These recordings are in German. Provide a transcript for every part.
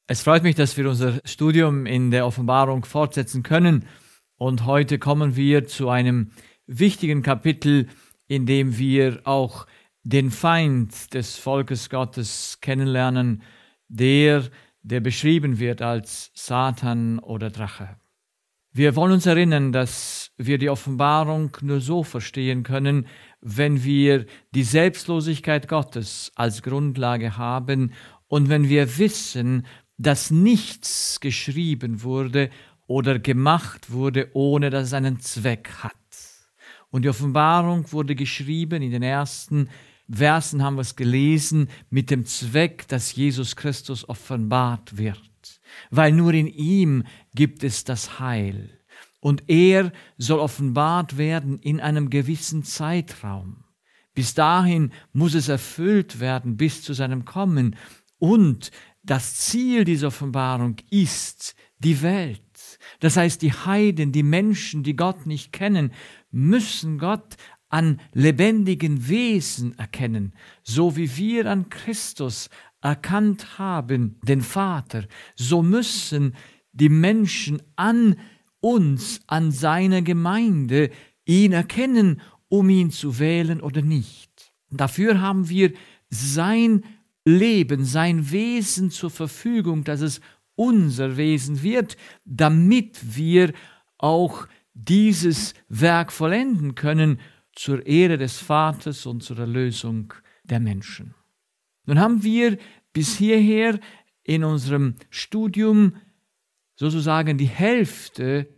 Es freut mich, dass wir unser Studium in der Offenbarung fortsetzen können. Und heute kommen wir zu einem wichtigen Kapitel, in dem wir auch den Feind des Volkes Gottes kennenlernen, der beschrieben wird als Satan oder Drache. Wir wollen uns erinnern, dass wir die Offenbarung nur so verstehen können, wenn wir die Selbstlosigkeit Gottes als Grundlage haben und wenn wir wissen, dass nichts geschrieben wurde oder gemacht wurde, ohne dass es einen Zweck hat. Und die Offenbarung wurde geschrieben, in den ersten Versen haben wir es gelesen, mit dem Zweck, dass Jesus Christus offenbart wird. Weil nur in ihm gibt es das Heil. Und er soll offenbart werden in einem gewissen Zeitraum. Bis dahin muss es erfüllt werden, bis zu seinem Kommen. Und das Ziel dieser Offenbarung ist die Welt. Das heißt, die Heiden, die Menschen, die Gott nicht kennen, müssen Gott an lebendigen Wesen erkennen, so wie wir an Christus erkannt haben, den Vater. So müssen die Menschen an uns, an seiner Gemeinde, ihn erkennen, um ihn zu wählen oder nicht. Dafür haben wir sein Leben, sein Wesen zur Verfügung, dass es unser Wesen wird, damit wir auch dieses Werk vollenden können zur Ehre des Vaters und zur Erlösung der Menschen. Nun haben wir bis hierher in unserem Studium sozusagen die Hälfte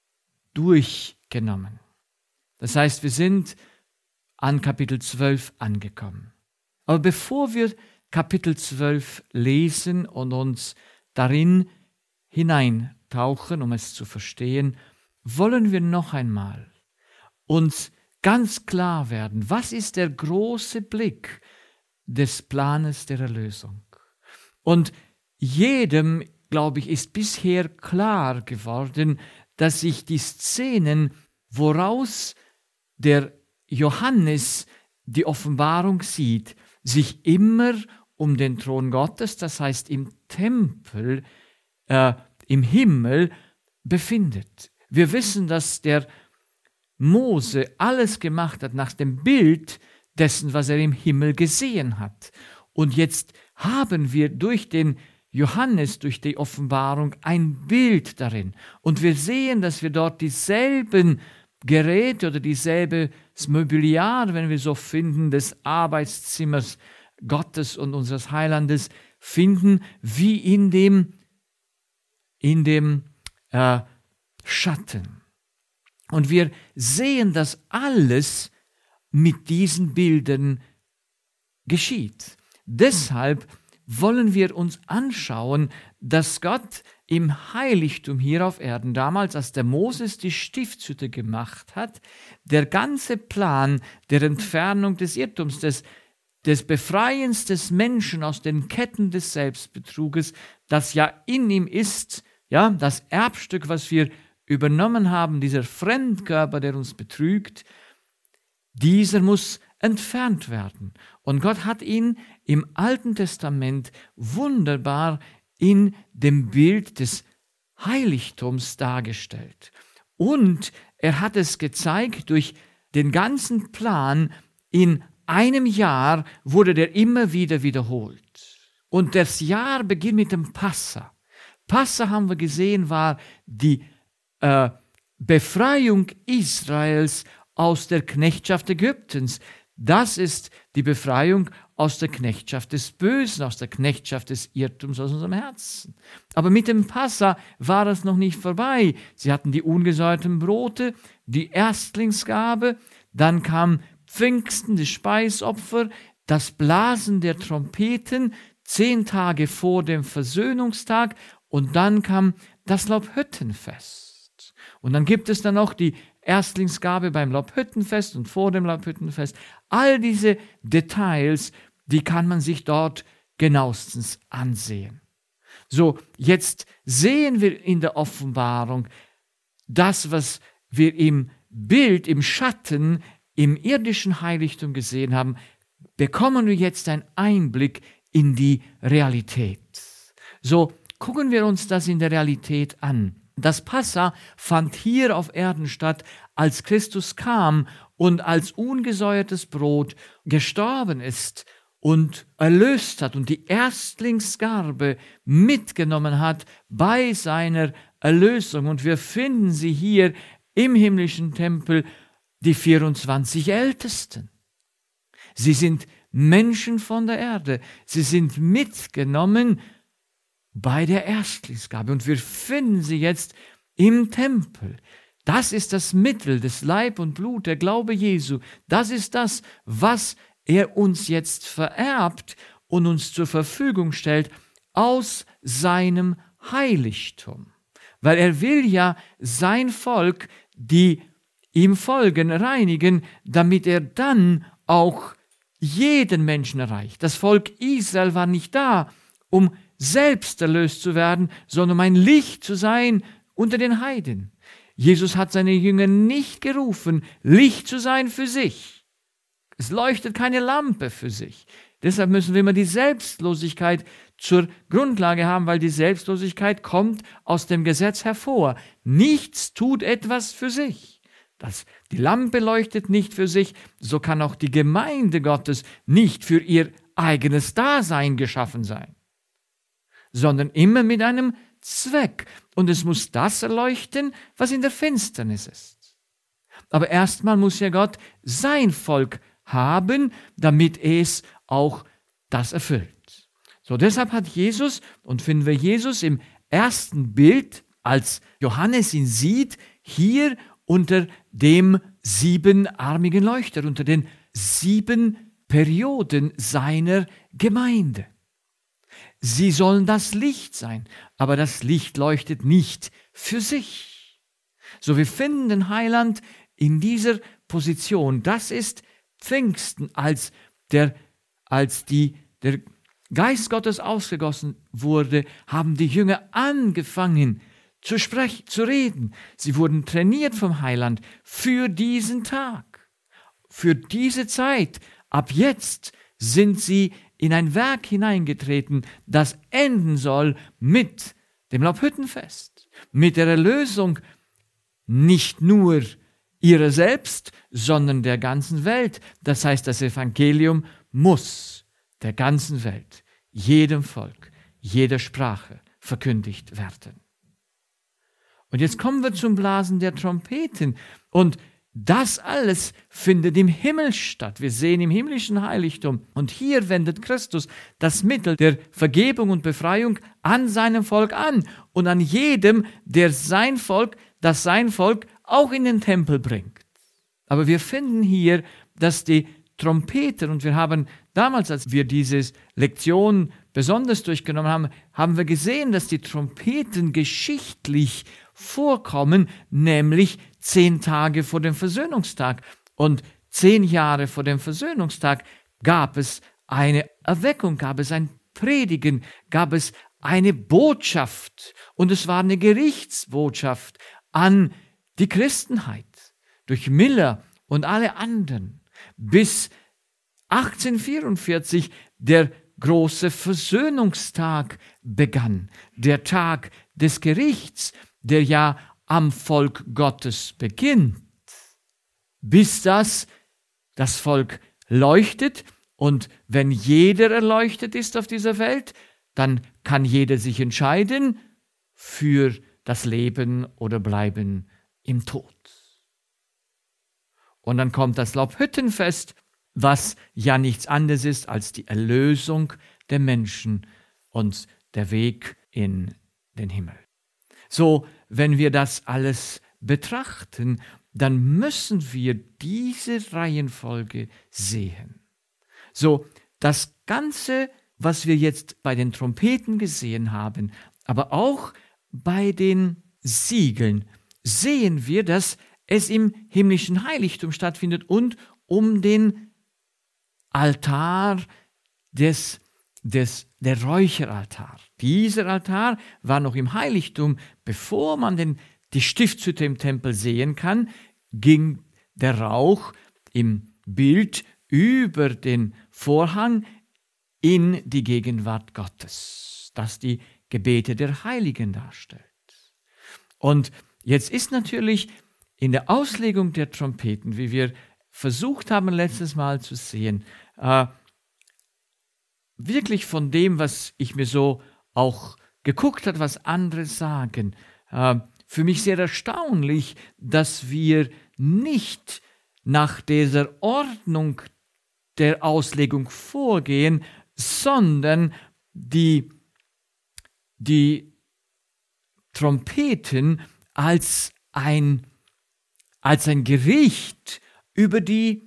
durchgenommen. Das heißt, wir sind an Kapitel 12 angekommen. Aber bevor wir Kapitel 12 lesen und uns darin hineintauchen, um es zu verstehen, wollen wir noch einmal uns ganz klar werden, was ist der große Blick des Planes der Erlösung. Und jedem, glaube ich, ist bisher klar geworden, dass sich die Szenen, woraus der Johannes die Offenbarung sieht, sich immer um den Thron Gottes, das heißt im Tempel, im Himmel, befindet. Wir wissen, dass der Mose alles gemacht hat nach dem Bild dessen, was er im Himmel gesehen hat. Und jetzt haben wir durch den Johannes, durch die Offenbarung, ein Bild darin. Und wir sehen, dass wir dort dieselben Geräte oder dieselbe Mobiliar, wenn wir so finden, des Arbeitszimmers Gottes und unseres Heilandes finden, wie in dem Schatten. Und wir sehen, dass alles mit diesen Bildern geschieht. Deshalb wollen wir uns anschauen, dass Gott im Heiligtum hier auf Erden, damals als der Moses die Stiftshütte gemacht hat, der ganze Plan der Entfernung des Irrtums, des Befreiens des Menschen aus den Ketten des Selbstbetruges, das ja in ihm ist, ja, das Erbstück, was wir übernommen haben, dieser Fremdkörper, der uns betrügt, dieser muss entfernt werden. Und Gott hat ihn im Alten Testament wunderbar in dem Bild des Heiligtums dargestellt. Und er hat es gezeigt durch den ganzen Plan. In einem Jahr wurde der immer wieder wiederholt. Und das Jahr beginnt mit dem Passa. Passa, haben wir gesehen, war die Befreiung Israels aus der Knechtschaft Ägyptens. Das ist die Befreiung aus der Knechtschaft des Bösen, aus der Knechtschaft des Irrtums aus unserem Herzen. Aber mit dem Passa war das noch nicht vorbei. Sie hatten die ungesäuerten Brote, die Erstlingsgabe, dann kam Pfingsten, das Speisopfer, das Blasen der Trompeten, 10 Tage vor dem Versöhnungstag, und dann kam das Laubhüttenfest. Und dann gibt es dann noch die Erstlingsgabe beim Laubhüttenfest und vor dem Laubhüttenfest. All diese Details, die kann man sich dort genauestens ansehen. So, jetzt sehen wir in der Offenbarung das, was wir im Bild, im Schatten, im irdischen Heiligtum gesehen haben, bekommen wir jetzt einen Einblick in die Realität. So, gucken wir uns das in der Realität an. Das Passa fand hier auf Erden statt, als Christus kam und als ungesäuertes Brot gestorben ist und erlöst hat und die Erstlingsgabe mitgenommen hat bei seiner Erlösung. Und wir finden sie hier im himmlischen Tempel, die 24 Ältesten. Sie sind Menschen von der Erde. Sie sind mitgenommen bei der Erstlingsgabe. Und wir finden sie jetzt im Tempel. Das ist das Mittel des Leib und Blut, der Glaube Jesu. Das ist das, was er uns jetzt vererbt und uns zur Verfügung stellt aus seinem Heiligtum. Weil er will ja sein Volk, die ihm folgen, reinigen, damit er dann auch jeden Menschen erreicht. Das Volk Israel war nicht da, um selbst erlöst zu werden, sondern um ein Licht zu sein unter den Heiden. Jesus hat seine Jünger nicht gerufen, Licht zu sein für sich. Es leuchtet keine Lampe für sich. Deshalb müssen wir immer die Selbstlosigkeit zur Grundlage haben, weil die Selbstlosigkeit kommt aus dem Gesetz hervor. Nichts tut etwas für sich. Die Lampe leuchtet nicht für sich, so kann auch die Gemeinde Gottes nicht für ihr eigenes Dasein geschaffen sein, sondern immer mit einem Zweck. Und es muss das erleuchten, was in der Finsternis ist. Aber erstmal muss ja Gott sein Volk haben, damit es auch das erfüllt. So, deshalb hat Jesus, und finden wir Jesus im ersten Bild, als Johannes ihn sieht, hier unter dem siebenarmigen Leuchter, unter den 7 Perioden seiner Gemeinde. Sie sollen das Licht sein, aber das Licht leuchtet nicht für sich. So, wir finden den Heiland in dieser Position. Das ist Pfingsten, als der Geist Gottes ausgegossen wurde, haben die Jünger angefangen zu sprechen, zu reden. Sie wurden trainiert vom Heiland für diesen Tag, für diese Zeit. Ab jetzt sind sie in ein Werk hineingetreten, das enden soll mit dem Laubhüttenfest, mit der Erlösung nicht nur ihrer selbst, sondern der ganzen Welt. Das heißt, das Evangelium muss der ganzen Welt, jedem Volk, jeder Sprache verkündigt werden. Und jetzt kommen wir zum Blasen der Trompeten. Und das alles findet im Himmel statt. Wir sehen im himmlischen Heiligtum. Und hier wendet Christus das Mittel der Vergebung und Befreiung an seinem Volk an und an jedem, der sein Volk auch in den Tempel bringt. Aber wir finden hier, dass die Trompeten, und wir haben damals, als wir diese Lektion besonders durchgenommen haben, haben wir gesehen, dass die Trompeten geschichtlich vorkommen, nämlich 10 Tage vor dem Versöhnungstag. Und 10 Jahre vor dem Versöhnungstag gab es eine Erweckung, gab es ein Predigen, gab es eine Botschaft. Und es war eine Gerichtsbotschaft an die Christenheit durch Miller und alle anderen. Bis 1844 der große Versöhnungstag begann, der Tag des Gerichts, der ja am Volk Gottes beginnt, bis das Volk leuchtet. Und wenn jeder erleuchtet ist auf dieser Welt, dann kann jeder sich entscheiden für das Leben oder Bleiben im Tod. Und dann kommt das Laubhüttenfest, was ja nichts anderes ist als die Erlösung der Menschen und der Weg in den Himmel. So, wenn wir das alles betrachten, dann müssen wir diese Reihenfolge sehen. So, das Ganze, was wir jetzt bei den Trompeten gesehen haben, aber auch bei den Siegeln, sehen wir, dass es im himmlischen Heiligtum stattfindet und um den Altar der Räucheraltar. Dieser Altar war noch im Heiligtum, bevor man die Stiftshütte im Tempel sehen kann, ging der Rauch im Bild über den Vorhang in die Gegenwart Gottes. Das ist die Gebete der Heiligen darstellt. Und jetzt ist natürlich in der Auslegung der Trompeten, wie wir versucht haben letztes Mal zu sehen, wirklich von dem, was ich mir so auch geguckt habe, was andere sagen, für mich sehr erstaunlich, dass wir nicht nach dieser Ordnung der Auslegung vorgehen, sondern die Trompeten als ein Gericht über die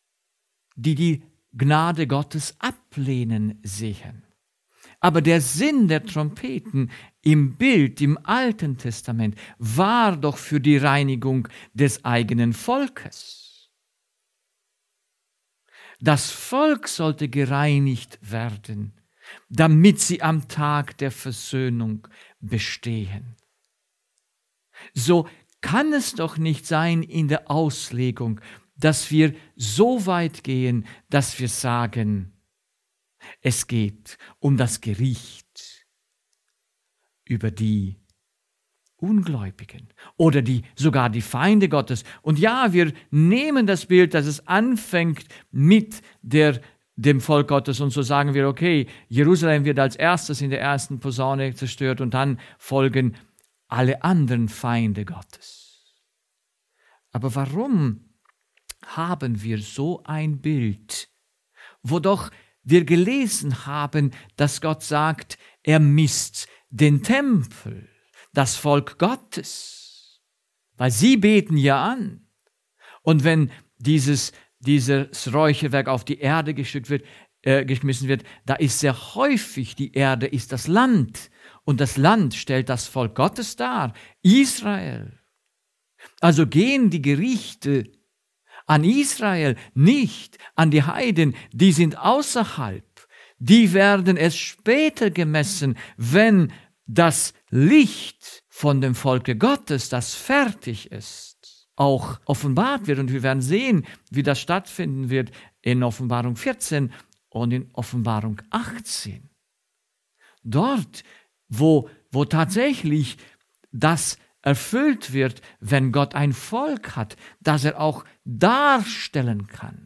Gnade Gottes ablehnen sehen. Aber der Sinn der Trompeten im Bild, im Alten Testament, war doch für die Reinigung des eigenen Volkes. Das Volk sollte gereinigt werden, damit sie am Tag der Versöhnung bestehen. So kann es doch nicht sein in der Auslegung, dass wir so weit gehen, dass wir sagen, es geht um das Gericht über die Ungläubigen oder sogar die Feinde Gottes. Und ja, wir nehmen das Bild, dass es anfängt mit dem Volk Gottes und so sagen wir, okay, Jerusalem wird als erstes in der ersten Posaune zerstört und dann folgen alle anderen Feinde Gottes. Aber warum haben wir so ein Bild, wo doch wir gelesen haben, dass Gott sagt, er misst den Tempel, das Volk Gottes, weil sie beten ja an. Und wenn dieses Räucherwerk auf die Erde geschmissen wird, da ist sehr häufig, die Erde ist das Land. Und das Land stellt das Volk Gottes dar, Israel. Also gehen die Gerichte an Israel, nicht an die Heiden, die sind außerhalb. Die werden erst später gemessen, wenn das Licht von dem Volke Gottes, das fertig ist, auch offenbart wird. Und wir werden sehen, wie das stattfinden wird in Offenbarung 14 und in Offenbarung 18. Dort, wo tatsächlich das erfüllt wird, wenn Gott ein Volk hat, das er auch darstellen kann.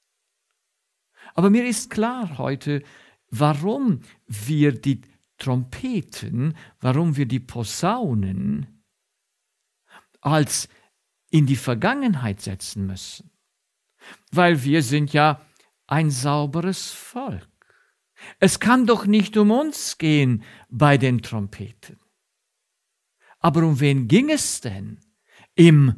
Aber mir ist klar heute, warum wir die Trompeten, warum wir die Posaunen als in die Vergangenheit setzen müssen. Weil wir sind ja ein sauberes Volk. Es kann doch nicht um uns gehen bei den Trompeten. Aber um wen ging es denn im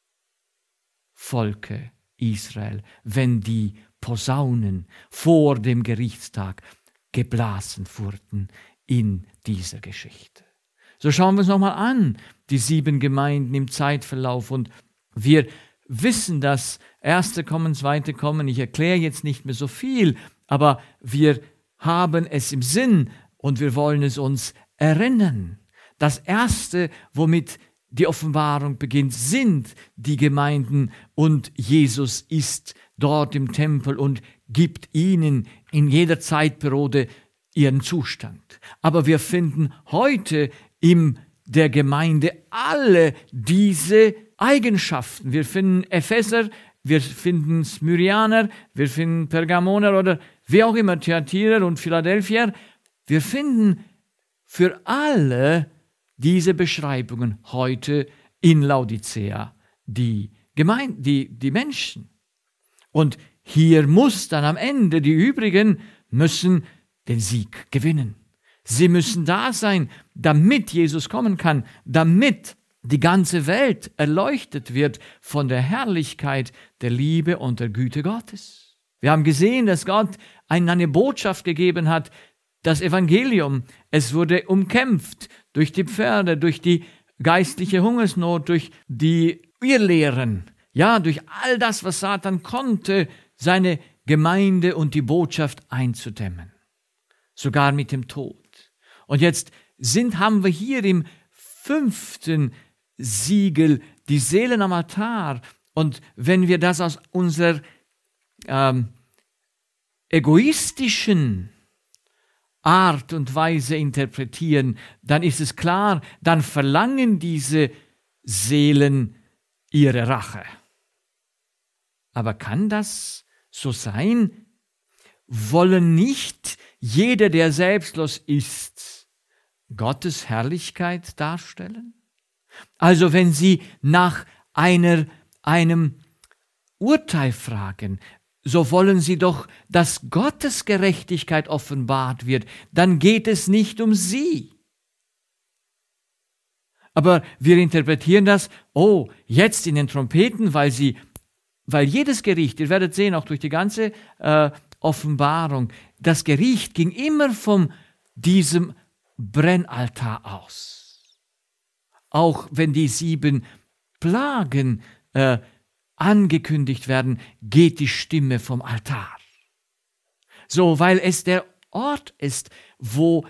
Volke Israel, wenn die Posaunen vor dem Gerichtstag geblasen wurden in dieser Geschichte? So schauen wir uns nochmal an, die 7 Gemeinden im Zeitverlauf. Und wir wissen, dass erste kommen, zweite kommen. Ich erkläre jetzt nicht mehr so viel, aber wir haben es im Sinn und wir wollen es uns erinnern. Das Erste, womit die Offenbarung beginnt, sind die Gemeinden und Jesus ist dort im Tempel und gibt ihnen in jeder Zeitperiode ihren Zustand. Aber wir finden heute in der Gemeinde alle diese Eigenschaften. Wir finden Epheser, wir finden Smyrjaner, wir finden Pergamoner oder wie auch immer, Thyatirer und Philadelphier. Wir finden für alle diese Beschreibungen heute in Laodicea, die Menschen. Und hier muss dann am Ende die übrigen müssen den Sieg gewinnen. Sie müssen da sein, damit Jesus kommen kann, damit die ganze Welt erleuchtet wird von der Herrlichkeit, der Liebe und der Güte Gottes. Wir haben gesehen, dass Gott eine Botschaft gegeben hat, das Evangelium. Es wurde umkämpft durch die Pferde, durch die geistliche Hungersnot, durch die Irrlehren, ja, durch all das, was Satan konnte, seine Gemeinde und die Botschaft einzudämmen. Sogar mit dem Tod. Und jetzt haben wir hier im 5. Siegel die Seelen am Altar. Und wenn wir das aus unserer egoistischen Art und Weise interpretieren, dann ist es klar, dann verlangen diese Seelen ihre Rache. Aber kann das so sein? Wollen nicht jeder, der selbstlos ist, Gottes Herrlichkeit darstellen? Also wenn sie nach einem Urteil fragen, so wollen sie doch, dass Gottes Gerechtigkeit offenbart wird, dann geht es nicht um sie. Aber wir interpretieren das, jetzt in den Trompeten, weil jedes Gericht, ihr werdet sehen, auch durch die ganze Offenbarung, das Gericht ging immer von diesem Brennaltar aus. Auch wenn die 7 Plagen angekündigt werden, geht die Stimme vom Altar. So, weil es der Ort ist, wo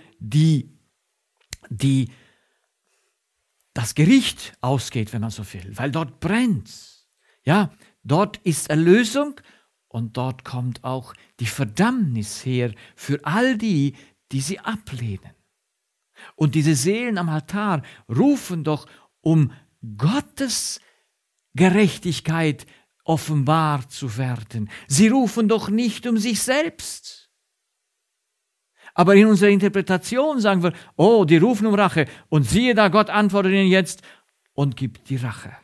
das Gericht ausgeht, wenn man so will, weil dort brennt. Ja, dort ist Erlösung und dort kommt auch die Verdammnis her für all die, die sie ablehnen. Und diese Seelen am Altar rufen doch, um Gottes Gerechtigkeit offenbar zu werden. Sie rufen doch nicht um sich selbst. Aber in unserer Interpretation sagen wir, die rufen um Rache. Und siehe da, Gott antwortet ihnen jetzt und gibt die Rache.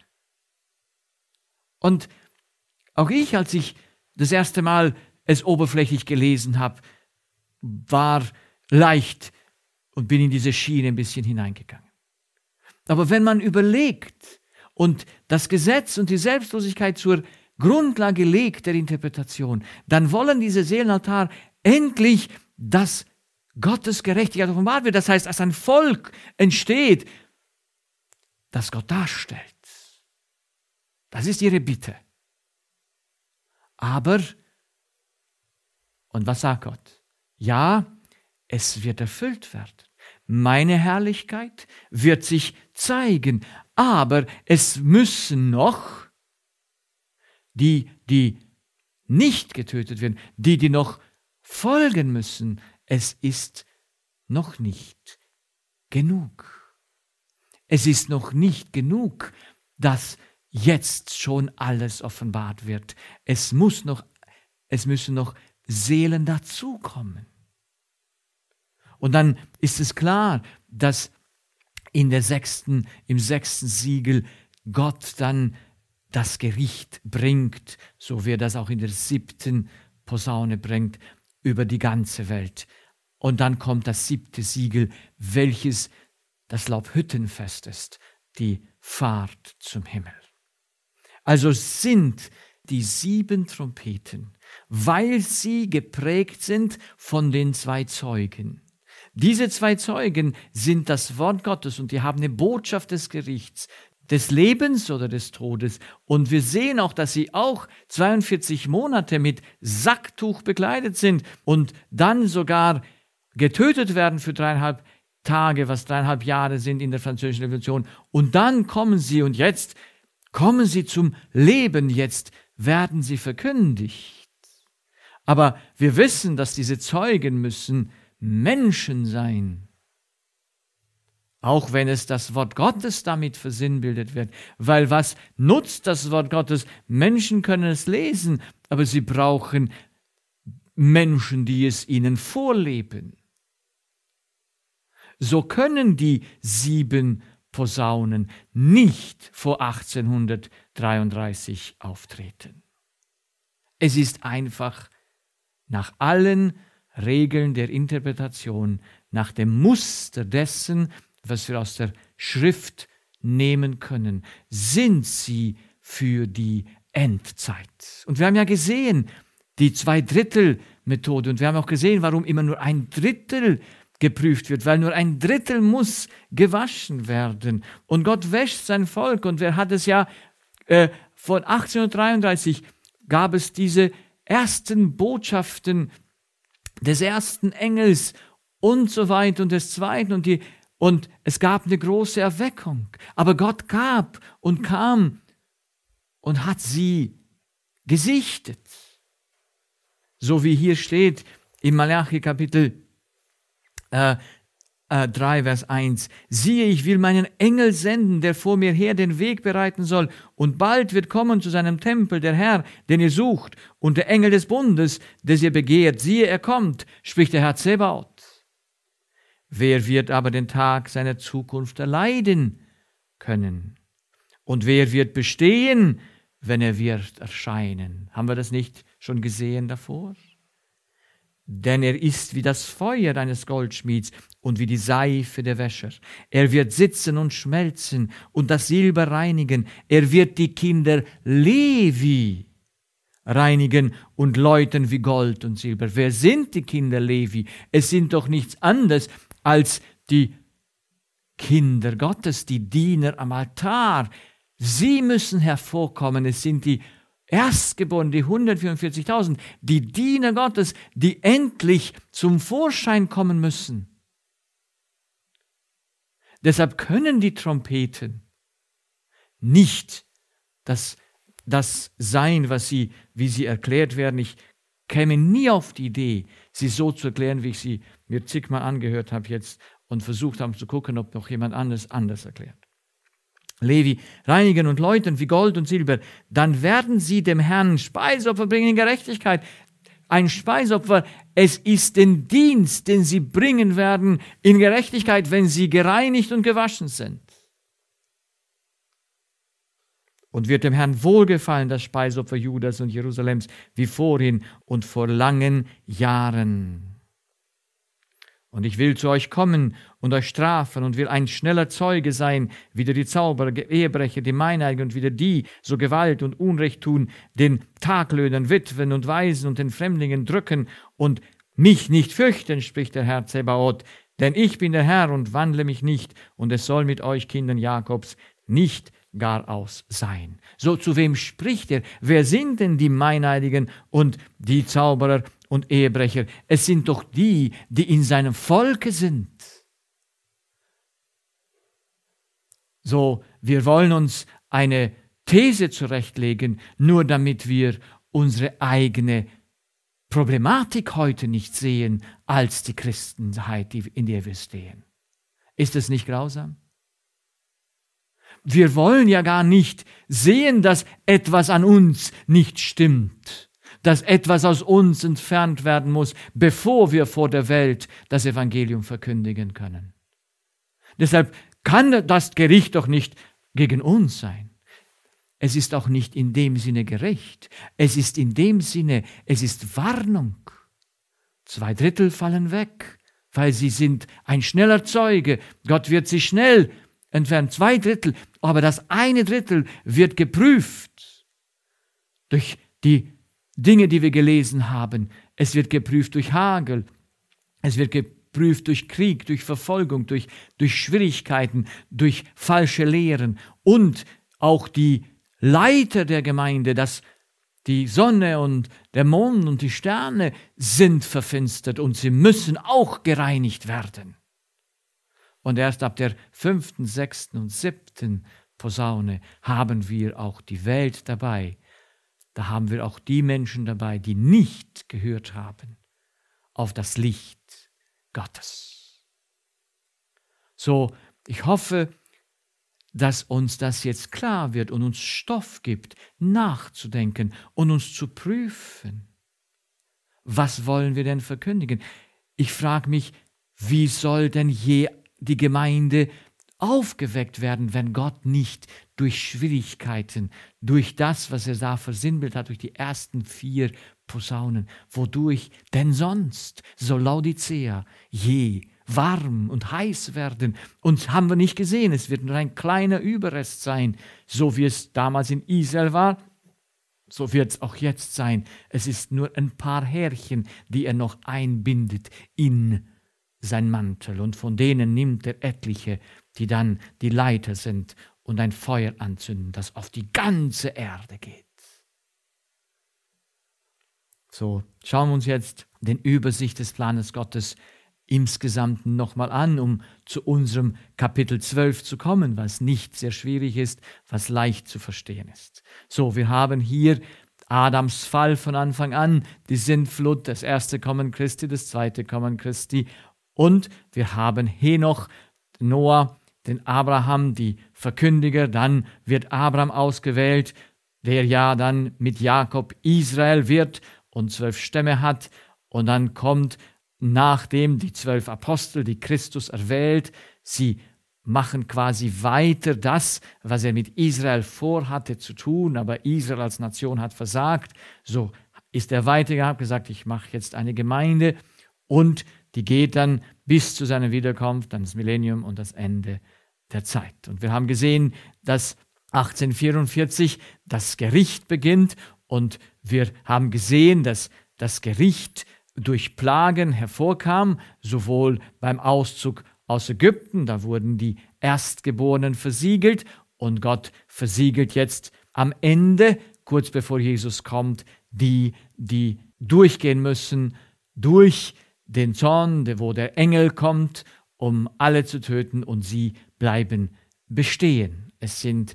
Und auch ich, als ich das erste Mal es oberflächlich gelesen habe, war leicht und bin in diese Schiene ein bisschen hineingegangen. Aber wenn man überlegt und das Gesetz und die Selbstlosigkeit zur Grundlage legt der Interpretation, dann wollen diese Seelenaltar endlich, dass Gottes Gerechtigkeit offenbart wird. Das heißt, dass ein Volk entsteht, das Gott darstellt. Das ist ihre Bitte. Aber, und was sagt Gott? Ja, es wird erfüllt werden. Meine Herrlichkeit wird sich zeigen, aber es müssen noch die nicht getötet werden, die noch folgen müssen. Es ist noch nicht genug. Es ist noch nicht genug, dass jetzt schon alles offenbart wird. Es müssen noch Seelen dazukommen. Und dann ist es klar, dass im 6. Siegel Gott dann das Gericht bringt, so wie er das auch in der 7. Posaune bringt, über die ganze Welt. Und dann kommt das 7. Siegel, welches das Laubhüttenfest ist, die Fahrt zum Himmel. Also sind die 7 Trompeten, weil sie geprägt sind von den 2 Zeugen. Diese 2 Zeugen sind das Wort Gottes und die haben eine Botschaft des Gerichts, des Lebens oder des Todes. Und wir sehen auch, dass sie auch 42 Monate mit Sacktuch bekleidet sind und dann sogar getötet werden für 3,5 Tage, was 3,5 Jahre sind in der Französischen Revolution. Und dann kommen sie und jetzt kommen sie zum Leben, jetzt werden sie verkündigt. Aber wir wissen, dass diese Zeugen müssen Menschen sein. Auch wenn es das Wort Gottes damit versinnbildet wird. Weil was nutzt das Wort Gottes? Menschen können es lesen, aber sie brauchen Menschen, die es ihnen vorleben. So können die 7 Posaunen nicht vor 1833 auftreten. Es ist einfach nach allen Regeln der Interpretation, nach dem Muster dessen, was wir aus der Schrift nehmen können, sind sie für die Endzeit. Und wir haben ja gesehen, die 2/3 und wir haben auch gesehen, warum immer nur 1/3 geprüft wird, weil nur 1/3 muss gewaschen werden. Und Gott wäscht sein Volk und wer hat es ja von 1833 gab es diese ersten Botschaften des ersten Engels und so weiter und des zweiten und es gab eine große Erweckung. Aber Gott gab und kam und hat sie gesichtet. So wie hier steht im Malachi Kapitel 3, Vers 1. Siehe, ich will meinen Engel senden, der vor mir her den Weg bereiten soll. Und bald wird kommen zu seinem Tempel der Herr, den ihr sucht, und der Engel des Bundes, des ihr begehrt. Siehe, er kommt, spricht der Herr Zebaoth. Wer wird aber den Tag seiner Zukunft erleiden können? Und wer wird bestehen, wenn er wird erscheinen? Haben wir das nicht schon gesehen davor? Denn er ist wie das Feuer eines Goldschmieds und wie die Seife der Wäscher. Er wird sitzen und schmelzen und das Silber reinigen. Er wird die Kinder Levi reinigen und läuten wie Gold und Silber. Wer sind die Kinder Levi? Es sind doch nichts anderes als die Kinder Gottes, die Diener am Altar. Sie müssen hervorkommen. Es sind die Erstgeborenen, die 144.000, die Diener Gottes, die endlich zum Vorschein kommen müssen. Deshalb können die Trompeten nicht das sein, wie sie erklärt werden. Ich käme nie auf die Idee, sie so zu erklären, wie ich sie mir zigmal angehört habe jetzt und versucht habe zu gucken, ob noch jemand anders erklärt. Levi reinigen und läuten wie Gold und Silber, dann werden sie dem Herrn Speisopfer bringen in Gerechtigkeit. Ein Speisopfer, es ist den Dienst, den sie bringen werden in Gerechtigkeit, wenn sie gereinigt und gewaschen sind. Und wird dem Herrn wohlgefallen, das Speisopfer Judas und Jerusalems, wie vorhin und vor langen Jahren. Und ich will zu euch kommen und euch strafen und will ein schneller Zeuge sein, wieder die Zauberer, Ehebrecher, die Meineidigen und wieder die, so Gewalt und Unrecht tun, den Taglöhnern, Witwen und Waisen und den Fremdlingen drücken und mich nicht fürchten, spricht der Herr Zebaoth, denn ich bin der Herr und wandle mich nicht, und es soll mit euch, Kindern Jakobs, nicht garaus sein. So, zu wem spricht er? Wer sind denn die Meineidigen und die Zauberer und Ehebrecher? Es sind doch die, die in seinem Volke sind. So, wir wollen uns eine These zurechtlegen, nur damit wir unsere eigene Problematik heute nicht sehen als die Christenheit, in der wir stehen. Ist das nicht grausam? Wir wollen ja gar nicht sehen, dass etwas an uns nicht stimmt, dass etwas aus uns entfernt werden muss, bevor wir vor der Welt das Evangelium verkündigen können. Deshalb kann das Gericht doch nicht gegen uns sein. Es ist auch nicht in dem Sinne gerecht. Es ist in dem Sinne, es ist Warnung. 2/3 fallen weg, weil sie sind ein schneller Zeuge. Gott wird sie schnell entfernen, 2/3, aber das 1/3 wird geprüft durch die Dinge, die wir gelesen haben. Es wird geprüft durch Hagel, es wird geprüft durch Krieg, durch Verfolgung, durch Schwierigkeiten, durch falsche Lehren und auch die Leiter der Gemeinde, dass die Sonne und der Mond und die Sterne sind verfinstert und sie müssen auch gereinigt werden. Und erst ab der 5., 6. und 7. Posaune haben wir auch die Welt dabei. Da haben wir auch die Menschen dabei, die nicht gehört haben auf das Licht Gottes. So, ich hoffe, dass uns das jetzt klar wird und uns Stoff gibt, nachzudenken und uns zu prüfen. Was wollen wir denn verkündigen? Ich frage mich, wie soll denn die Gemeinde aufgeweckt werden, wenn Gott nicht durch Schwierigkeiten, durch das, was er da versinnbildet hat, durch die ersten 4 Posaunen, wodurch denn sonst soll Laodicea je warm und heiß werden? Und haben wir nicht gesehen, es wird nur ein kleiner Überrest sein, so wie es damals in Israel war, so wird es auch jetzt sein. Es ist nur ein paar Härchen, die er noch einbindet in sein Mantel, und von denen nimmt er etliche, die dann die Leiter sind und ein Feuer anzünden, das auf die ganze Erde geht. So, schauen wir uns jetzt den Übersicht des Planes Gottes insgesamt nochmal an, um zu unserem Kapitel 12 zu kommen, was nicht sehr schwierig ist, was leicht zu verstehen ist. So, wir haben hier Adams Fall von Anfang an, die Sintflut, das erste Kommen Christi, das zweite Kommen Christi, Und wir haben Henoch, Noah, den Abraham, die Verkündiger. Dann wird Abraham ausgewählt, der ja dann mit Jakob Israel wird und 12 Stämme hat. Und dann kommt nachdem die 12 Apostel, die Christus erwählt, sie machen quasi weiter das, was er mit Israel vorhatte zu tun, aber Israel als Nation hat versagt. So ist er weitergegangen, hat gesagt, ich mache jetzt eine Gemeinde und die geht dann bis zu seiner Wiederkunft, dann das Millennium und das Ende der Zeit. Und wir haben gesehen, dass 1844 das Gericht beginnt und wir haben gesehen, dass das Gericht durch Plagen hervorkam, sowohl beim Auszug aus Ägypten, da wurden die Erstgeborenen versiegelt und Gott versiegelt jetzt am Ende, kurz bevor Jesus kommt, die durchgehen müssen durch den Zorn, wo der Engel kommt, um alle zu töten und sie bleiben bestehen. Es sind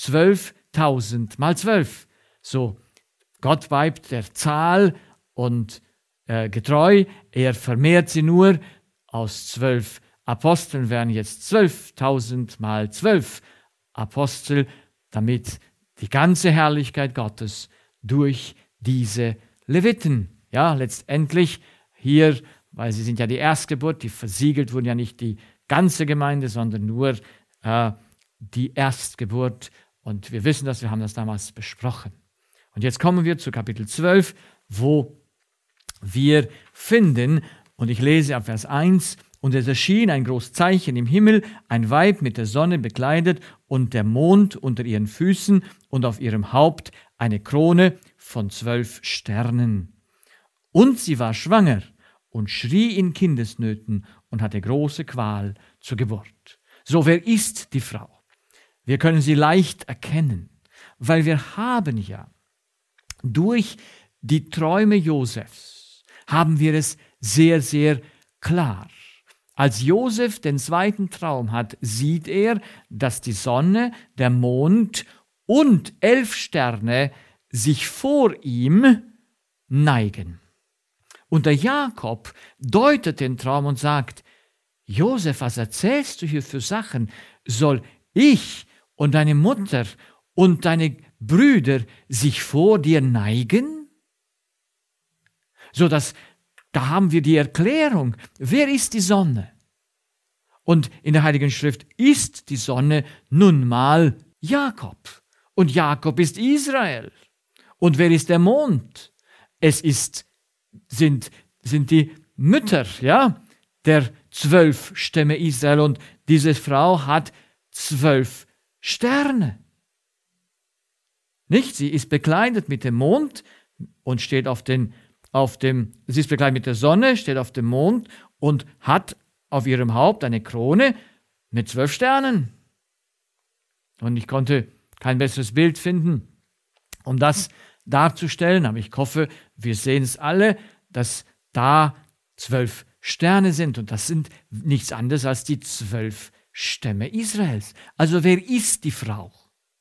12.000 mal 12. So, Gott bleibt der Zahl und getreu, er vermehrt sie nur. Aus 12 Aposteln werden jetzt 12.000 mal 12 Apostel, damit die ganze Herrlichkeit Gottes durch diese Leviten, ja, letztendlich hier, weil sie sind ja die Erstgeburt, die versiegelt wurden ja nicht die ganze Gemeinde, sondern nur die Erstgeburt. Und wir wissen das, wir haben das damals besprochen. Und jetzt kommen wir zu Kapitel 12, wo wir finden, und ich lese ab Vers 1, und es erschien ein großes Zeichen im Himmel, ein Weib mit der Sonne bekleidet und der Mond unter ihren Füßen und auf ihrem Haupt eine Krone von 12 Sternen. Und sie war schwanger und schrie in Kindesnöten und hatte große Qual zur Geburt. So, wer ist die Frau? Wir können sie leicht erkennen, weil wir haben ja durch die Träume Josefs haben wir es sehr, sehr klar. Als Josef den zweiten Traum hat, sieht er, dass die Sonne, der Mond und 11 Sterne sich vor ihm neigen. Und der Jakob deutet den Traum und sagt, Josef, was erzählst du hier für Sachen? Soll ich und deine Mutter und deine Brüder sich vor dir neigen? So, da haben wir die Erklärung. Wer ist die Sonne? Und in der Heiligen Schrift ist die Sonne nun mal Jakob. Und Jakob ist Israel. Und wer ist der Mond? Sind die Mütter, ja, der 12 Stämme Israel. Und diese Frau hat 12 Sterne. Nicht? Sie ist bekleidet mit dem Mond und steht sie ist bekleidet mit der Sonne, steht auf dem Mond und hat auf ihrem Haupt eine Krone mit 12 Sternen. Und ich konnte kein besseres Bild finden, um das darzustellen, aber ich hoffe, wir sehen es alle, dass da 12 Sterne sind und das sind nichts anderes als die 12 Stämme Israels. Also wer ist die Frau?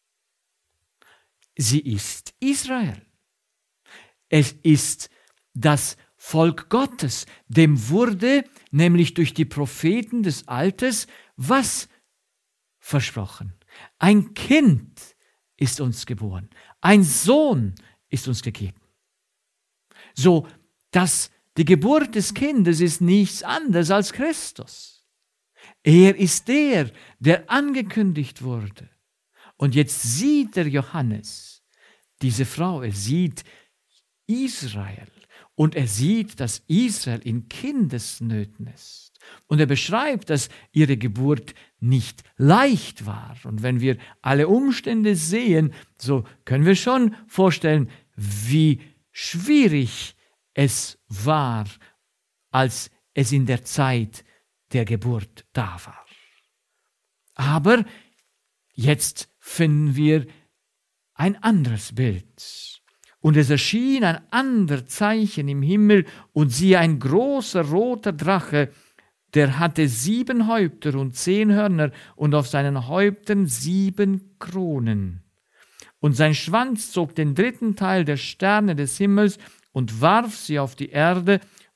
Sie ist Israel. Es ist das Volk Gottes, dem wurde nämlich durch die Propheten des Altes was versprochen? Ein Kind ist uns geboren, ein Sohn ist uns gegeben. So, dass die Geburt des Kindes ist nichts anderes als Christus. Er ist der angekündigt wurde. Und jetzt sieht der Johannes diese Frau, er sieht Israel. Und er sieht, dass Israel in Kindesnöten ist. Und er beschreibt, dass ihre Geburt nicht leicht war. Und wenn wir alle Umstände sehen, so können wir schon vorstellen, wie schwierig es war, als es in der Zeit der Geburt da war. Aber jetzt finden wir ein anderes Bild. Und es erschien ein anderes Zeichen im Himmel, und siehe, ein großer roter Drache, der hatte 7 Häupter und 10 Hörner und auf seinen Häuptern 7 Kronen. Und sein Schwanz zog den 3. Teil der Sterne des Himmels und warf sie auf die Erde,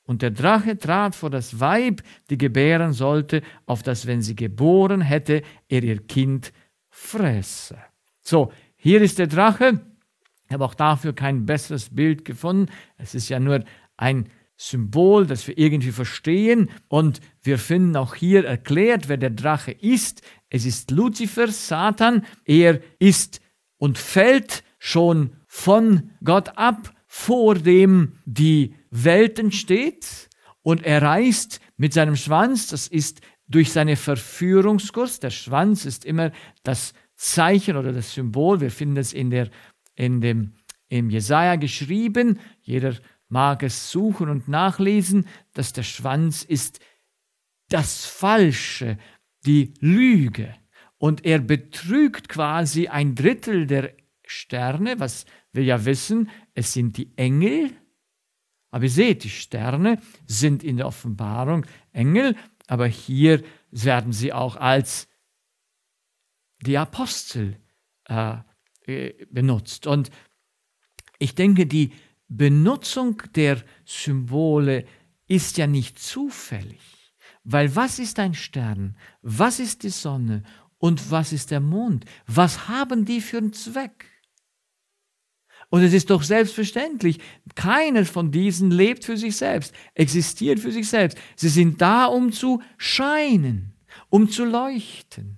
Und der Drache trat vor das Weib, die gebären sollte, auf das, wenn sie geboren hätte, er ihr Kind fresse. So, hier ist der Drache. Ich habe auch dafür kein besseres Bild gefunden. Es ist ja nur ein Symbol, das wir irgendwie verstehen. Und wir finden auch hier erklärt, wer der Drache ist. Es ist Luzifer, Satan. Er ist und fällt schon von Gott ab, vor dem die Welt entsteht. Und er reißt mit seinem Schwanz, das ist durch seine Verführungskurs. Der Schwanz ist immer das Zeichen oder das Symbol. Wir finden es im Jesaja geschrieben. Jeder mag es suchen und nachlesen, dass der Schwanz ist das Falsche, die Lüge. Und er betrügt quasi 1/3 der Sterne, was wir ja wissen, es sind die Engel. Aber ihr seht, die Sterne sind in der Offenbarung Engel, aber hier werden sie auch als die Apostel benutzt. Und ich denke, die Benutzung der Symbole ist ja nicht zufällig. Weil was ist ein Stern? Was ist die Sonne? Und was ist der Mond? Was haben die für einen Zweck? Und es ist doch selbstverständlich, keiner von diesen lebt für sich selbst, existiert für sich selbst. Sie sind da, um zu scheinen, um zu leuchten.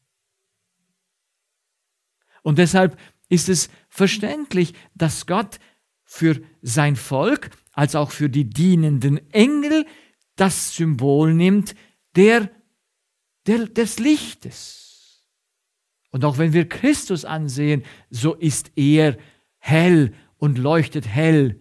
Und deshalb ist es verständlich, dass Gott für sein Volk, als auch für die dienenden Engel, das Symbol nimmt des Lichtes. Und auch wenn wir Christus ansehen, so ist er hell und leuchtet hell,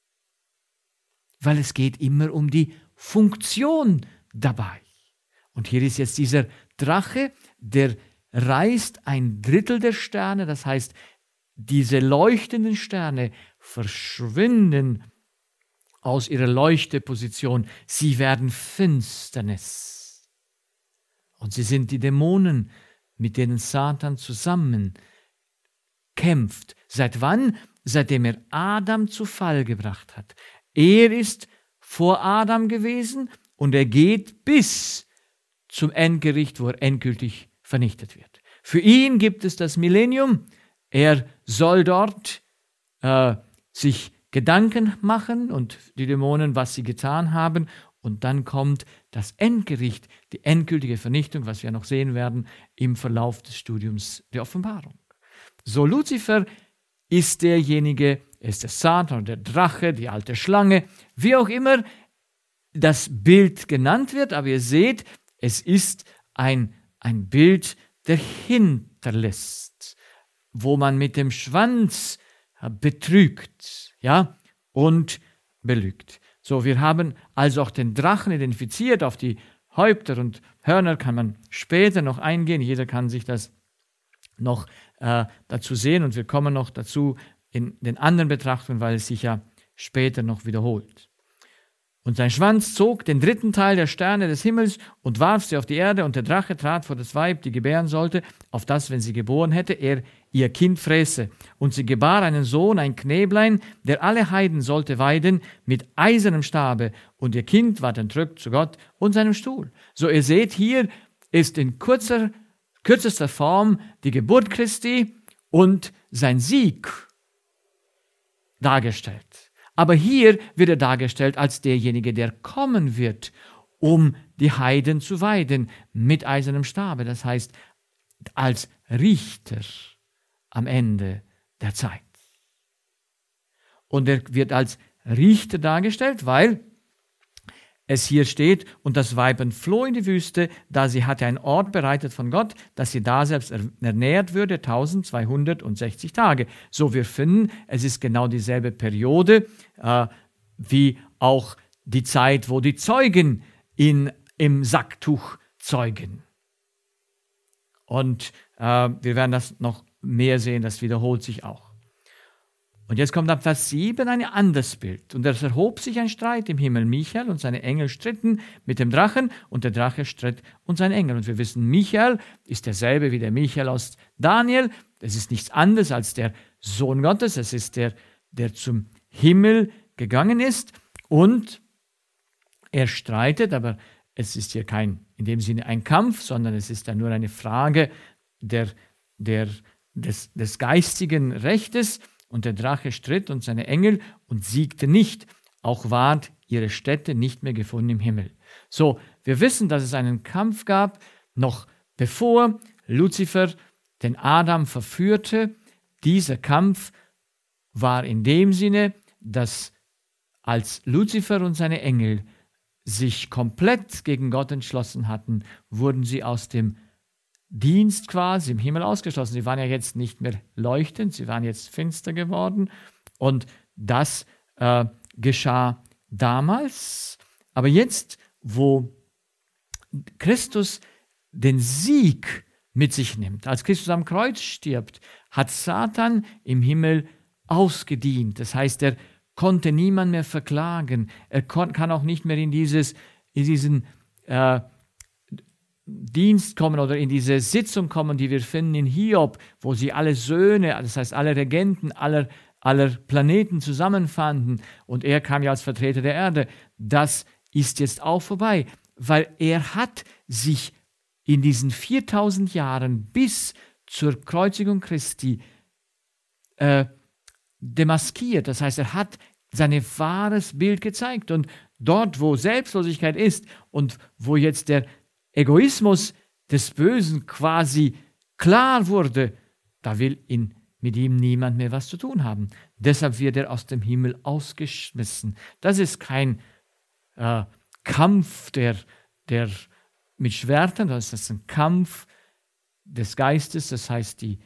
weil es geht immer um die Funktion dabei. Und hier ist jetzt dieser Drache, der reißt 1/3 der Sterne, das heißt, diese leuchtenden Sterne verschwinden aus ihrer Leuchteposition. Sie werden Finsternis. Und sie sind die Dämonen, mit denen Satan zusammen kämpft. Seit wann? Seitdem er Adam zu Fall gebracht hat. Er ist vor Adam gewesen und er geht bis zum Endgericht, wo er endgültig vernichtet wird. Für ihn gibt es das Millennium. Er soll dort sich Gedanken machen und die Dämonen, was sie getan haben. Und dann kommt das Endgericht, die endgültige Vernichtung, was wir noch sehen werden im Verlauf des Studiums der Offenbarung. So, Luzifer ist derjenige, ist der Satan oder der Drache, die alte Schlange, wie auch immer das Bild genannt wird. Aber ihr seht, es ist ein Bild der Hinterlist, wo man mit dem Schwanz betrügt, ja, und belügt. So, wir haben also auch den Drachen identifiziert. Auf die Häupter und Hörner kann man später noch eingehen. Jeder kann sich das noch dazu sehen und wir kommen noch dazu in den anderen Betrachtungen, weil es sich ja später noch wiederholt. Und sein Schwanz zog den 3. Teil der Sterne des Himmels und warf sie auf die Erde, und der Drache trat vor das Weib, die gebären sollte, auf das, wenn sie geboren hätte, er ihr Kind fräße. Und sie gebar einen Sohn, ein Knäblein, der alle Heiden sollte weiden, mit eisernem Stabe, und ihr Kind ward entrückt zu Gott und seinem Stuhl. So, ihr seht, hier ist in kürzester Form die Geburt Christi und sein Sieg dargestellt. Aber hier wird er dargestellt als derjenige, der kommen wird, um die Heiden zu weiden mit eisernem Stabe. Das heißt, als Richter am Ende der Zeit. Und er wird als Richter dargestellt, weil es hier steht, und das Weib entfloh in die Wüste, da sie hatte einen Ort bereitet von Gott, dass sie da selbst ernährt würde, 1260 Tage. So, wir finden, es ist genau dieselbe Periode, wie auch die Zeit, wo die Zeugen im Sacktuch zeugen. Und wir werden das noch mehr sehen, das wiederholt sich auch. Und jetzt kommt ab Vers 7 ein anderes Bild. Und es erhob sich ein Streit im Himmel. Michael und seine Engel stritten mit dem Drachen, und der Drache stritt und sein Engel. Und wir wissen, Michael ist derselbe wie der Michael aus Daniel. Es ist nichts anderes als der Sohn Gottes. Es ist der zum Himmel gegangen ist. Und Er streitet, aber es ist hier kein, in dem Sinne ein Kampf, sondern es ist dann nur eine Frage des geistigen Rechtes. Und der Drache stritt und seine Engel und siegte nicht. Auch ward ihre Stätte nicht mehr gefunden im Himmel. So, wir wissen, dass es einen Kampf gab, noch bevor Luzifer den Adam verführte. Dieser Kampf war in dem Sinne, dass als Luzifer und seine Engel sich komplett gegen Gott entschlossen hatten, wurden sie aus dem Dienst quasi im Himmel ausgeschlossen. Sie waren ja jetzt nicht mehr leuchtend, sie waren jetzt finster geworden. Und das geschah damals. Aber jetzt, wo Christus den Sieg mit sich nimmt, als Christus am Kreuz stirbt, hat Satan im Himmel ausgedient. Das heißt, er konnte niemand mehr verklagen. Er kann auch nicht mehr in diesen Dienst kommen oder in diese Sitzung kommen, die wir finden in Hiob, wo sie alle Söhne, das heißt alle Regenten aller Planeten zusammenfanden und er kam ja als Vertreter der Erde. Das ist jetzt auch vorbei, weil er hat sich in diesen 4000 Jahren bis zur Kreuzigung Christi demaskiert. Das heißt, er hat sein wahres Bild gezeigt. Und dort, wo Selbstlosigkeit ist und wo jetzt der Egoismus des Bösen quasi klar wurde, da will mit ihm niemand mehr was zu tun haben. Deshalb wird er aus dem Himmel ausgeschmissen. Das ist kein Kampf der mit Schwertern, das ist ein Kampf des Geistes. Das heißt, die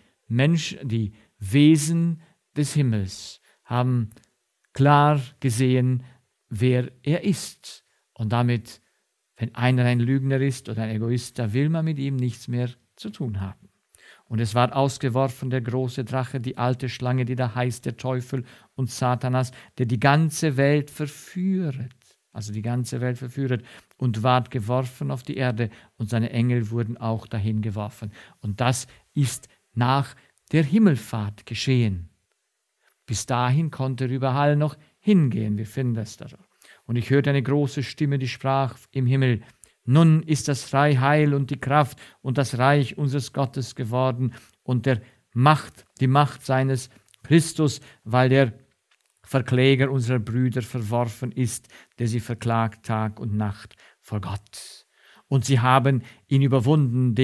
Wesen des Himmels haben klar gesehen, wer er ist. Und damit, wenn einer ein Lügner ist oder ein Egoist, da will man mit ihm nichts mehr zu tun haben. Und es war ausgeworfen der große Drache, die alte Schlange, die da heißt der Teufel und Satanas, der die ganze Welt verführet. Also die ganze Welt verführet und ward geworfen auf die Erde und seine Engel wurden auch dahin geworfen. Und das ist nach der Himmelfahrt geschehen. Bis dahin konnte er überall noch hingehen. Wir finden das da. Und ich hörte eine große Stimme, die sprach im Himmel: Nun ist das Heil und die Kraft und das Reich unseres Gottes geworden und die Macht seines Christus, weil der Verkläger unserer Brüder verworfen ist, der sie verklagt Tag und Nacht vor Gott. Und sie haben ihn überwunden,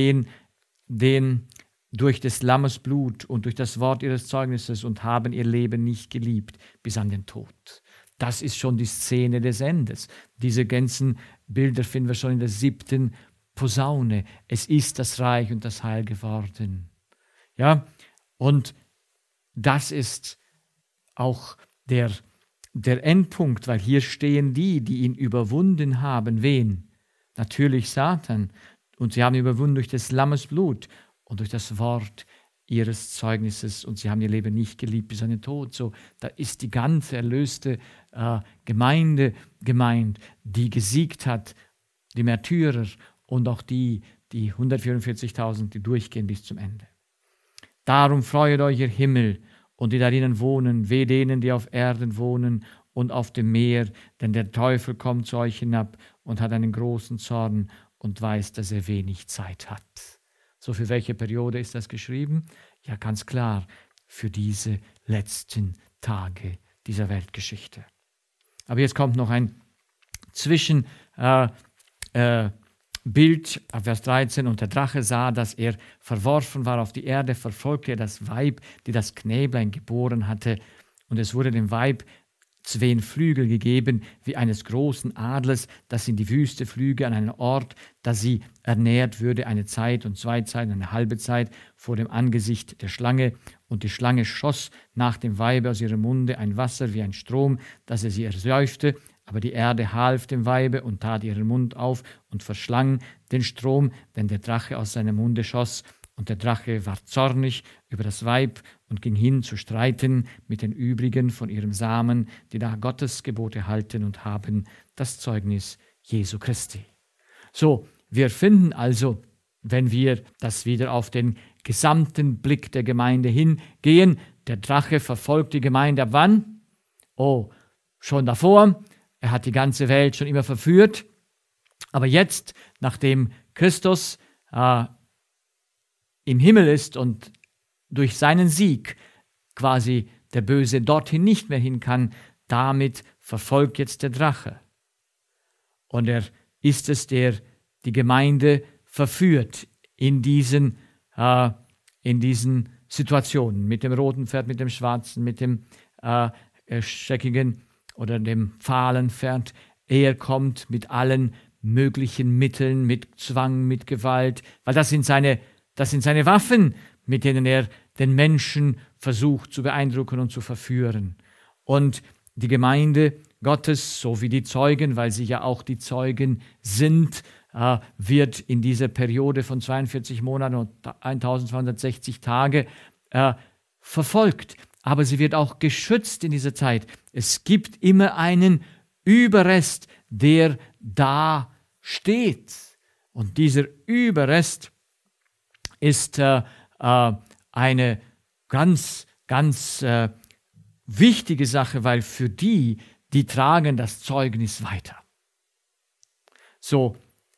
den durch des Lammes Blut und durch das Wort ihres Zeugnisses und haben ihr Leben nicht geliebt bis an den Tod. Das ist schon die Szene des Endes. Diese ganzen Bilder finden wir schon in der 7. Posaune. Es ist das Reich und das Heil geworden. Ja, und das ist auch der Endpunkt, weil hier stehen die ihn überwunden haben. Wen? Natürlich Satan. Und sie haben ihn überwunden durch des Lammes Blut und durch das Wort ihres Zeugnisses und sie haben ihr Leben nicht geliebt bis an den Tod. So, da ist die ganze erlöste Gemeinde gemeint, die gesiegt hat, die Märtyrer und auch die 144.000, die durchgehen bis zum Ende. Darum freuet euch, ihr Himmel, und die darinnen wohnen, weh denen, die auf Erden wohnen und auf dem Meer, denn der Teufel kommt zu euch hinab und hat einen großen Zorn und weiß, dass er wenig Zeit hat. So, für welche Periode ist das geschrieben? Ja, ganz klar, für diese letzten Tage dieser Weltgeschichte. Aber jetzt kommt noch ein Bild, Vers 13, und der Drache sah, dass er verworfen war auf die Erde, verfolgte er das Weib, die das Knäblein geboren hatte, und es wurde dem Weib 2 Flügel gegeben, wie eines großen Adlers, das in die Wüste flüge an einen Ort, da sie ernährt würde, eine Zeit und 2 Zeiten, eine halbe Zeit vor dem Angesicht der Schlange. Und die Schlange schoss nach dem Weibe aus ihrem Munde ein Wasser wie ein Strom, dass er sie ersäufte. Aber die Erde half dem Weibe und tat ihren Mund auf und verschlang den Strom, denn der Drache aus seinem Munde schoss. Und der Drache war zornig über das Weib und ging hin zu streiten mit den übrigen von ihrem Samen, die da Gottes Gebote halten und haben das Zeugnis Jesu Christi. So, wir finden also, wenn wir das wieder auf den gesamten Blick der Gemeinde hingehen, der Drache verfolgt die Gemeinde ab wann? Oh, schon davor. Er hat die ganze Welt schon immer verführt. Aber jetzt, nachdem Christus im Himmel ist und durch seinen Sieg quasi der Böse dorthin nicht mehr hin kann, damit verfolgt jetzt der Drache. Und er ist es, der die Gemeinde verführt in diesen Situationen, mit dem roten Pferd, mit dem schwarzen, mit dem scheckigen oder dem fahlen Pferd. Er kommt mit allen möglichen Mitteln, mit Zwang, mit Gewalt, weil das sind seine Waffen, mit denen er den Menschen versucht zu beeindrucken und zu verführen. Und die Gemeinde Gottes, so wie die Zeugen, weil sie ja auch die Zeugen sind, wird in dieser Periode von 42 Monaten und 1260 Tage verfolgt. Aber sie wird auch geschützt in dieser Zeit. Es gibt immer einen Überrest, der da steht. Und dieser Überrest ist eine ganz, ganz wichtige Sache, weil für die tragen das Zeugnis weiter. So,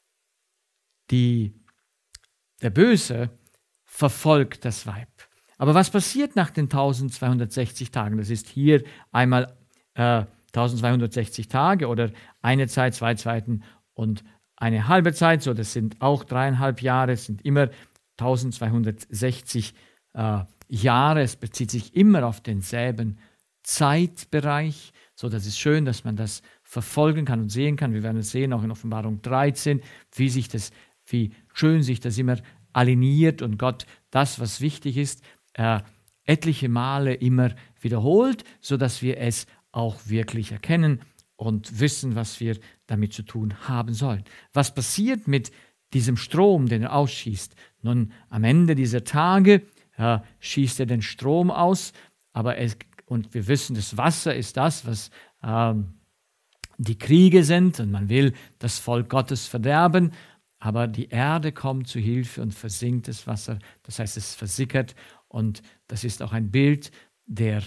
der Böse verfolgt das Weib. Aber was passiert nach den 1260 Tagen? Das ist hier einmal 1260 Tage oder eine Zeit, 2 Zeiten und eine halbe Zeit. So, das sind auch 3,5 Jahre, es sind immer 1260 Jahre. Es bezieht sich immer auf denselben Zeitbereich. So, das ist schön, dass man das verfolgen kann und sehen kann. Wir werden es sehen, auch in Offenbarung 13, wie schön sich das immer aligniert und Gott das, was wichtig ist, etliche Male immer wiederholt, sodass wir es auch wirklich erkennen und wissen, was wir damit zu tun haben sollen. Was passiert mit diesem Strom, den er ausschießt? Nun, am Ende dieser Tage schießt er den Strom aus, und wir wissen, das Wasser ist das, was die Kriege sind, und man will das Volk Gottes verderben, aber die Erde kommt zu Hilfe und versinkt das Wasser, das heißt, es versickert, und das ist auch ein Bild der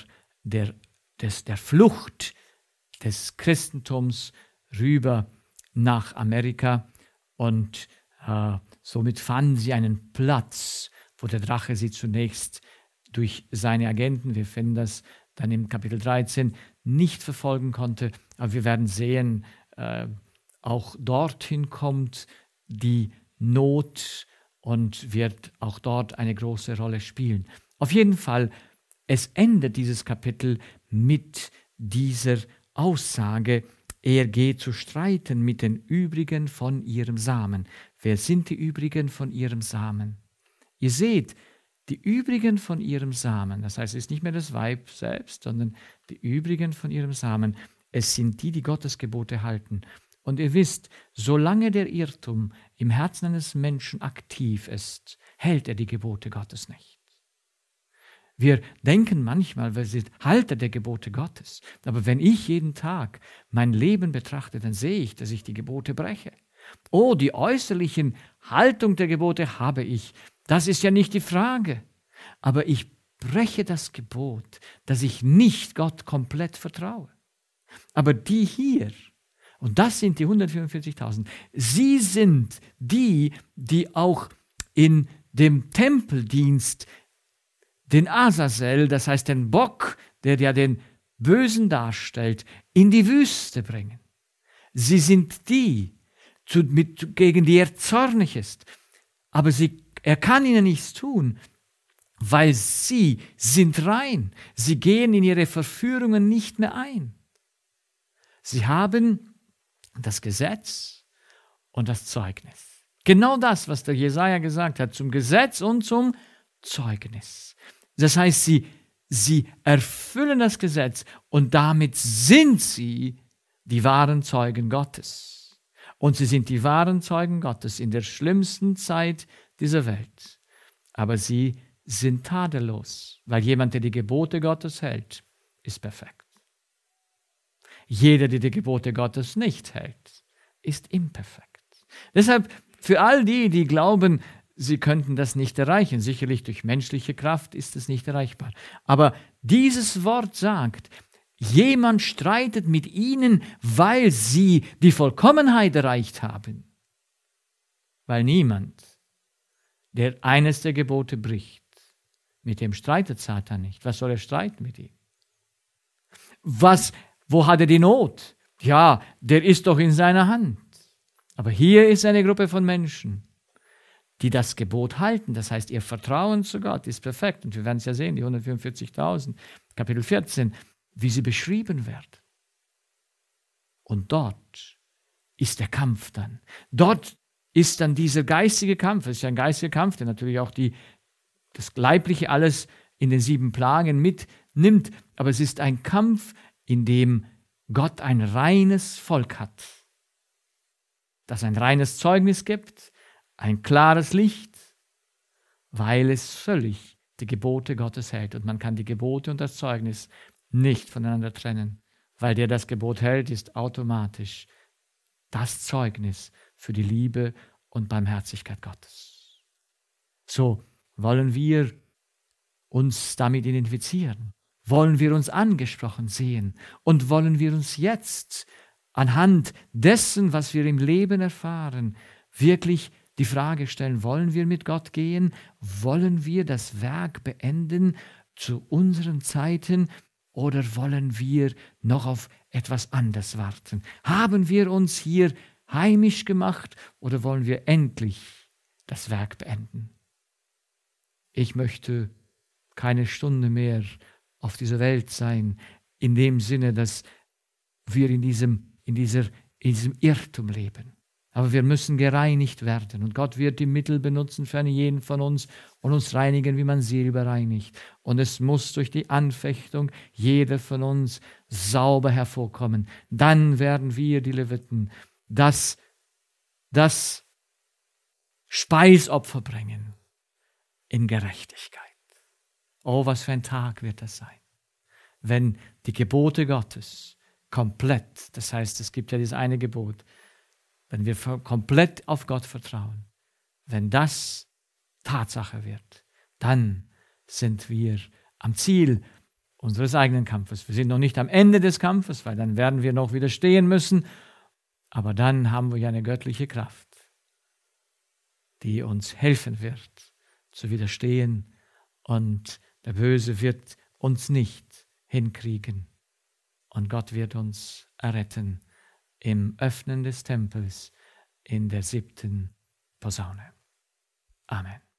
Flucht des Christentums rüber nach Amerika, und somit fanden sie einen Platz, wo der Drache sie zunächst durch seine Agenten, wir finden das dann im Kapitel 13, nicht verfolgen konnte, aber wir werden sehen, auch dorthin kommt die Not und wird auch dort eine große Rolle spielen. Auf jeden Fall, es endet dieses Kapitel mit dieser Aussage, er geht zu streiten mit den übrigen von ihrem Samen. Wer sind die übrigen von ihrem Samen? Ihr seht, die übrigen von ihrem Samen, das heißt, es ist nicht mehr das Weib selbst, sondern die übrigen von ihrem Samen, es sind die, die Gottes Gebote halten. Und ihr wisst, solange der Irrtum im Herzen eines Menschen aktiv ist, hält er die Gebote Gottes nicht. Wir denken manchmal, wir sind Halter der Gebote Gottes. Aber wenn ich jeden Tag mein Leben betrachte, dann sehe ich, dass ich die Gebote breche. Oh, die äußerlichen Haltung der Gebote habe ich. Das ist ja nicht die Frage. Aber ich breche das Gebot, dass ich nicht Gott komplett vertraue. Aber die hier, und das sind die 144.000, sie sind die, die auch in dem Tempeldienst den Azazel, das heißt den Bock, der ja den Bösen darstellt, in die Wüste bringen. Sie sind die, gegen die er zornig ist. Aber er kann ihnen nichts tun, weil sie sind rein. Sie gehen in ihre Verführungen nicht mehr ein. Sie haben das Gesetz und das Zeugnis. Genau das, was der Jesaja gesagt hat, zum Gesetz und zum Zeugnis. Das heißt, sie erfüllen das Gesetz und damit sind sie die wahren Zeugen Gottes. Und sie sind die wahren Zeugen Gottes in der schlimmsten Zeit dieser Welt. Aber sie sind tadellos, weil jemand, der die Gebote Gottes hält, ist perfekt. Jeder, der die Gebote Gottes nicht hält, ist imperfekt. Deshalb für all die, die glauben, sie könnten das nicht erreichen, sicherlich durch menschliche Kraft ist es nicht erreichbar. Aber dieses Wort sagt, Jemand streitet mit ihnen, weil sie die Vollkommenheit erreicht haben. Weil niemand, der eines der Gebote bricht, mit dem streitet Satan nicht. Was soll er streiten mit ihm? Wo hat er die Not? Ja, der ist doch in seiner Hand. Aber hier ist eine Gruppe von Menschen, die das Gebot halten. Das heißt, ihr Vertrauen zu Gott ist perfekt. Und wir werden es ja sehen, die 144.000, Kapitel 14, wie sie beschrieben werden. Und dort ist der Kampf dann. Dort ist dann dieser geistige Kampf. Es ist ja ein geistiger Kampf, der natürlich auch das Leibliche alles in den 7 Plagen mitnimmt. Aber es ist ein Kampf, in dem Gott ein reines Volk hat, das ein reines Zeugnis gibt, ein klares Licht, weil es völlig die Gebote Gottes hält. Und man kann die Gebote und das Zeugnis nicht voneinander trennen, weil der das Gebot hält, ist automatisch das Zeugnis für die Liebe und Barmherzigkeit Gottes. So wollen wir uns damit identifizieren, wollen wir uns angesprochen sehen und wollen wir uns jetzt anhand dessen, was wir im Leben erfahren, wirklich die Frage stellen, wollen wir mit Gott gehen? Wollen wir das Werk beenden zu unseren Zeiten oder wollen wir noch auf etwas anderes warten? Haben wir uns hier heimisch gemacht oder wollen wir endlich das Werk beenden? Ich möchte keine Stunde mehr auf dieser Welt sein, in dem Sinne, dass wir in diesem Irrtum leben. Aber wir müssen gereinigt werden und Gott wird die Mittel benutzen für jeden von uns und uns reinigen, wie man Silber reinigt. Und es muss durch die Anfechtung jeder von uns sauber hervorkommen. Dann werden wir, die Leviten, das Speisopfer bringen in Gerechtigkeit. Oh, was für ein Tag wird das sein, wenn die Gebote Gottes komplett, das heißt, es gibt ja dieses eine Gebot, wenn wir komplett auf Gott vertrauen, wenn das Tatsache wird, dann sind wir am Ziel unseres eigenen Kampfes. Wir sind noch nicht am Ende des Kampfes, weil dann werden wir noch widerstehen müssen, aber dann haben wir ja eine göttliche Kraft, die uns helfen wird, zu widerstehen und der Böse wird uns nicht hinkriegen und Gott wird uns erretten im Öffnen des Tempels in der 7. Posaune. Amen.